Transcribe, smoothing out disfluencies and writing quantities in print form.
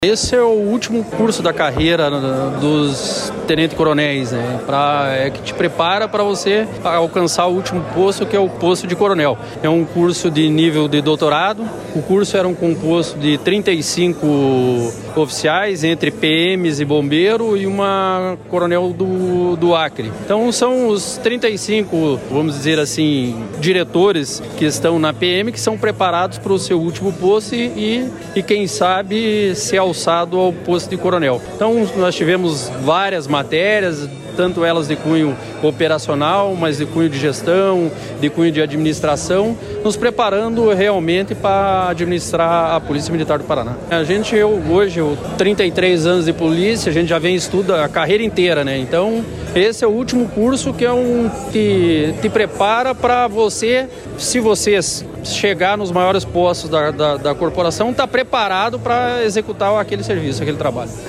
Esse é o último curso da carreira dos tenente-coronéis, né? Que te prepara para você alcançar o último posto, que é o posto de coronel. É um curso de nível de doutorado. O curso era um composto de 35 oficiais, entre PMs e bombeiro, e uma coronel do Acre. Então são os 35, vamos dizer assim, diretores que estão na PM, que são preparados para o seu último posto e quem sabe ser alçado ao posto de coronel. Então nós tivemos várias matérias, tanto elas de cunho operacional, mas de cunho de gestão, de cunho de administração, nos preparando realmente para administrar a Polícia Militar do Paraná. Hoje, 33 anos de polícia, a gente já vem estuda a carreira inteira, né? Então, esse é o último curso que te prepara para você, se você chegar nos maiores postos da corporação, estar preparado para executar aquele serviço, aquele trabalho.